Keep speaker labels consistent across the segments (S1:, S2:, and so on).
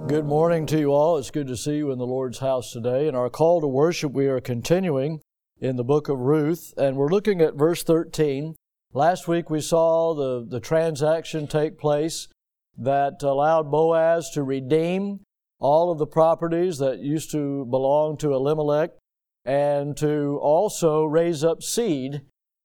S1: Good morning to you all. It's good to see you in the Lord's house today. In our call to worship, we are continuing in the book of Ruth, and we're looking at verse 13. Last week we saw the transaction take place that allowed Boaz to redeem all of the properties that used to belong to Elimelech and to also raise up seed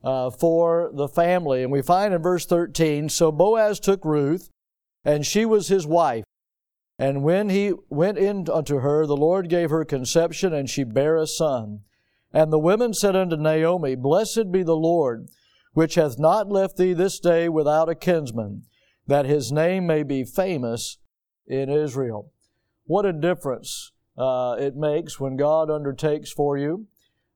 S1: for the family. And we find in verse 13, "So Boaz took Ruth, and she was his wife. And when he went in unto her, the Lord gave her conception, and she bare a son. And the women said unto Naomi, Blessed be the Lord, which hath not left thee this day without a kinsman, that his name may be famous in Israel." What a difference it makes when God undertakes for you.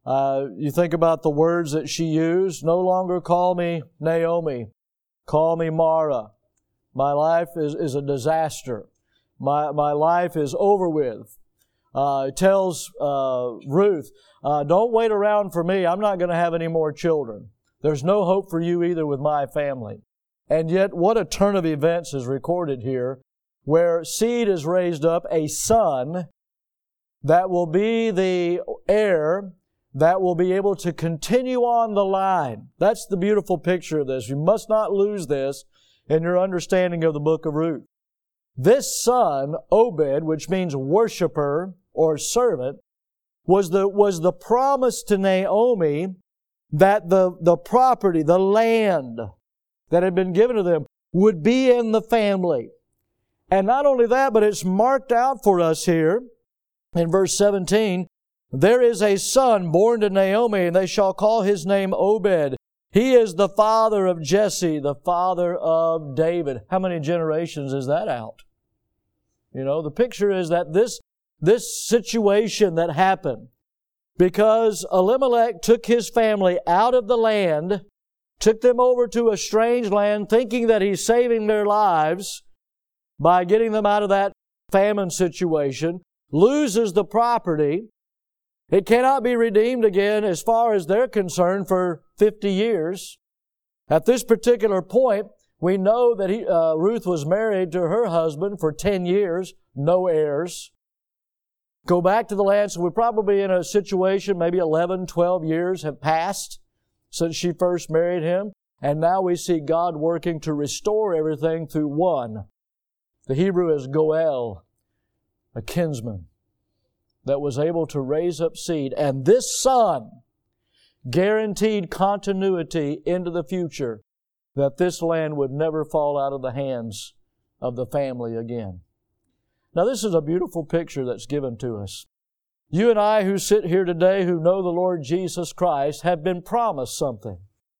S1: You think about the words that she used. "No longer call me Naomi. Call me Mara. My life is a disaster. My life is over with." It tells Ruth, "Don't wait around for me. I'm not going to have any more children. There's no hope for you either with my family." And yet, what a turn of events is recorded here, where seed is raised up, a son that will be the heir, that will be able to continue on the line. That's the beautiful picture of this. You must not lose this in your understanding of the book of Ruth. This son, Obed, which means worshiper or servant, was the promise to Naomi that the property, the land that had been given to them would be in the family. And not only that, but it's marked out for us here in verse 17, "There is a son born to Naomi, and they shall call his name Obed. He is the father of Jesse, the father of David." How many generations is that out? You know, the picture is that this situation that happened, because Elimelech took his family out of the land, took them over to a strange land, thinking that he's saving their lives by getting them out of that famine situation, loses the property. It cannot be redeemed again as far as they're concerned for 50 years. At this particular point, we know that Ruth was married to her husband for 10 years, no heirs. Go back to the land, so we're probably in a situation, maybe 11, 12 years have passed since she first married him. And now we see God working to restore everything through one. The Hebrew is Goel, a kinsman that was able to raise up seed. And this son guaranteed continuity into the future, that this land would never fall out of the hands of the family again. Now, this is a beautiful picture that's given to us. You and I who sit here today who know the Lord Jesus Christ have been promised something.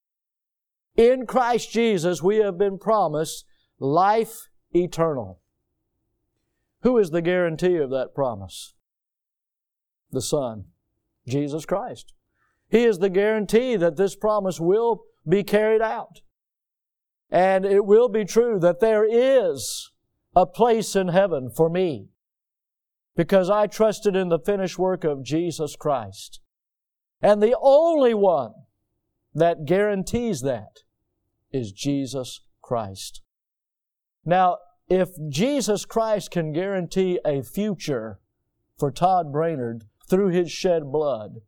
S1: In Christ Jesus, we have been promised life eternal. Who is the guarantee of that promise? The Son, Jesus Christ. He is the guarantee that this promise will be carried out. And it will be true that there is a place in heaven for me, because I trusted in the finished work of Jesus Christ. And the only one that guarantees that is Jesus Christ. Now, if Jesus Christ can guarantee a future for Todd Brainerd through His shed blood,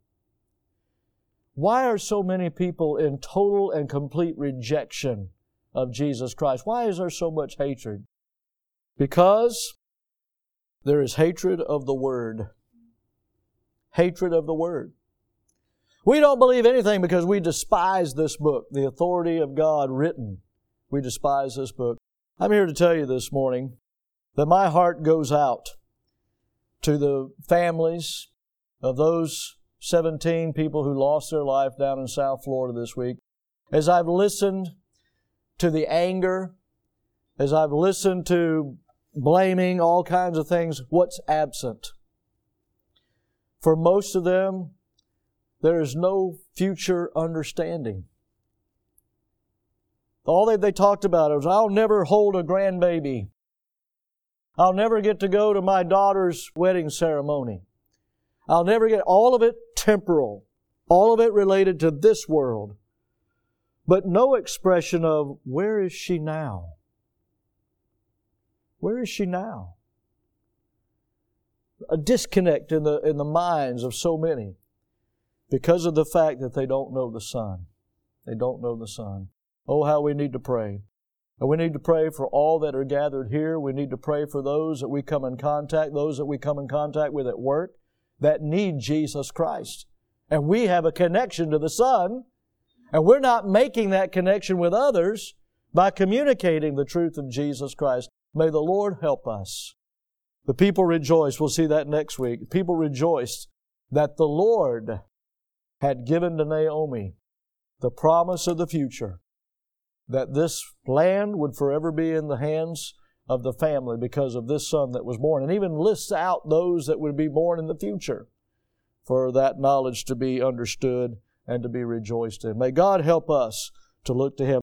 S1: why are so many people in total and complete rejection of Jesus Christ? Why is there so much hatred? Because there is hatred of the Word. Hatred of the Word. We don't believe anything because we despise this book, the authority of God written. We despise this book. I'm here to tell you this morning that my heart goes out to the families of those 17 people who lost their life down in South Florida this week. As I've listened to the anger, as I've listened to blaming, all kinds of things, what's absent? For most of them, there is no future understanding. All they talked about was, I'll never hold a grandbaby. I'll never get to go to my daughter's wedding ceremony. I'll never get, all of it temporal, all of it related to this world. But no expression of, where is she now? Where is she now? a disconnect in the minds of so many because of the fact that they don't know the Son. They don't know the Son. Oh, how we need to pray. And we need to pray for all that are gathered here. We need to pray for those that we come in contact with at work that need Jesus Christ. And we have a connection to the Son, and we're not making that connection with others by communicating the truth of Jesus Christ. May the Lord help us. The people rejoiced. We'll see that next week. The people rejoiced that the Lord had given to Naomi the promise of the future, that this land would forever be in the hands of the family because of this son that was born, and even lists out those that would be born in the future for that knowledge to be understood and to be rejoiced in. May God help us to look to Him.